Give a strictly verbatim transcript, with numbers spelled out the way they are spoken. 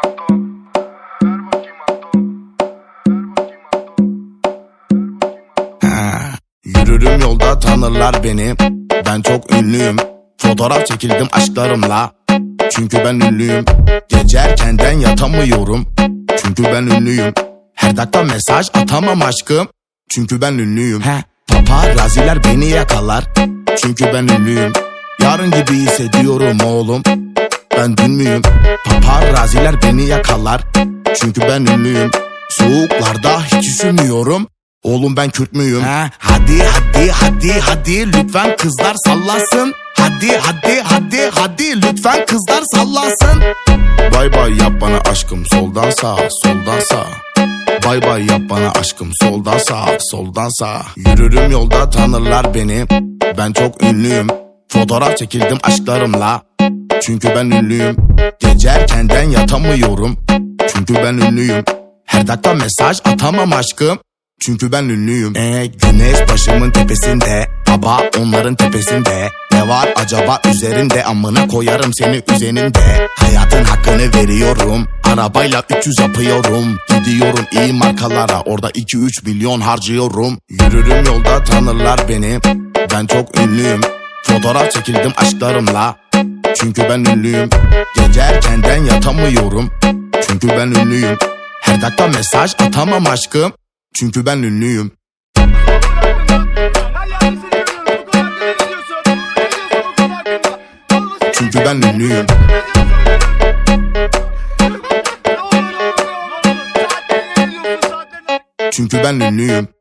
Yürürüm yolda tanırlar beni, ben çok ünlüyüm. Fotoğraf çekildim aşklarımla, çünkü ben ünlüyüm. Gece erkenden yatamıyorum, çünkü ben ünlüyüm. Her dakika mesaj atamam aşkım, çünkü ben ünlüyüm. He, paparaziler beni yakalar, çünkü ben ünlüyüm. Yarın gibi hissediyorum oğlum, ben dün müyüm? Paparaziler beni yakalar, çünkü ben ünlüyüm. Soğuklarda hiç üşümüyorum, oğlum ben Kürt müyüm? He, hadi hadi hadi hadi lütfen kızlar sallasın. Hadi hadi hadi hadi lütfen kızlar sallasın. Bay bay yap bana aşkım soldan sağa soldan sağa. Bay bay yap bana aşkım soldan sağa soldan sağa. Yürürüm yolda tanırlar beni, ben çok ünlüyüm. Fotoğraf çekildim aşklarımla, çünkü ben ünlüyüm. Gece erkenden yatamıyorum, çünkü ben ünlüyüm. Her dakika mesaj atamam aşkım, çünkü ben ünlüyüm. Ee, güneş başımın tepesinde, baba onların tepesinde. Ne var acaba üzerinde, amına koyarım seni üzerinde. Hayatın hakkını veriyorum, arabayla üç yüz yapıyorum. Gidiyorum iyi markalara, orada iki üç milyon harcıyorum. Yürürüm yolda tanırlar beni, ben çok ünlüyüm. Fotoğraf çekildim aşklarımla, çünkü ben ünlüyüm. Gece erkenden yatamıyorum, çünkü ben ünlüyüm. Her dakika mesaj atamam aşkım, çünkü ben ünlüyüm. Çünkü ben ünlüyüm. Çünkü ben ünlüyüm.